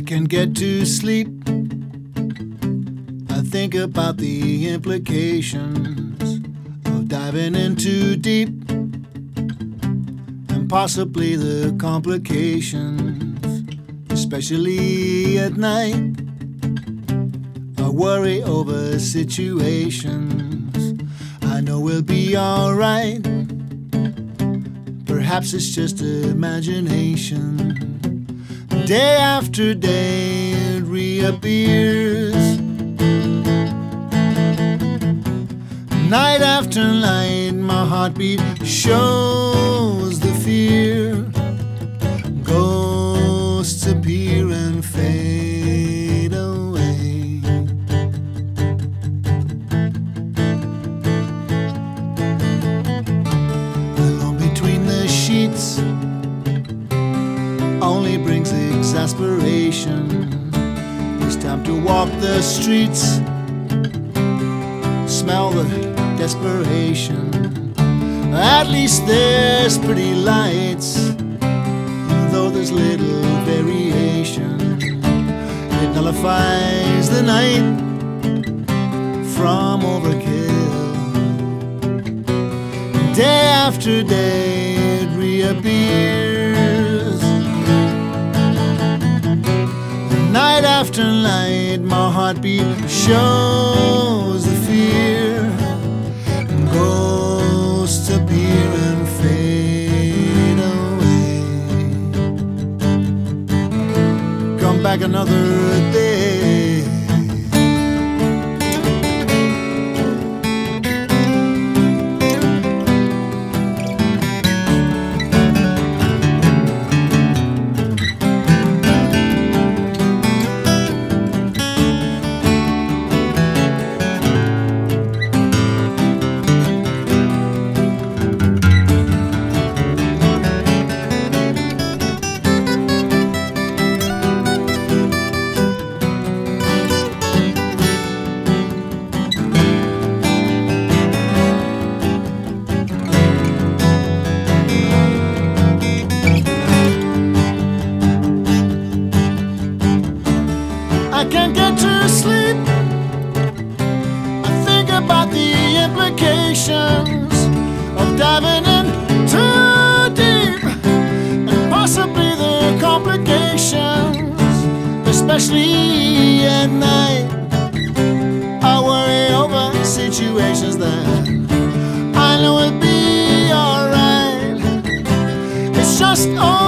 can't get to sleep. I think about the implications of diving in too deep, and possibly the complications, especially at night. I worry over situations I know we'll be alright. Perhaps it's just imagination. Day after day it reappears. Night after night my heartbeat shows the fear. Ghosts appear and fade away. Alone between the sheets only brings exasperation. It's time to walk the streets, smell the desperation. At least there's pretty lights, though there's little variation. It nullifies the night from overkill. Day after day it reappears. Night after night my heartbeat shows the fear. Ghosts appear and fade away. Come back another day. I can't get to sleep. I think about the implications of diving in too deep, and possibly the complications, especially at night. I worry over situations that I know will be alright. It's just all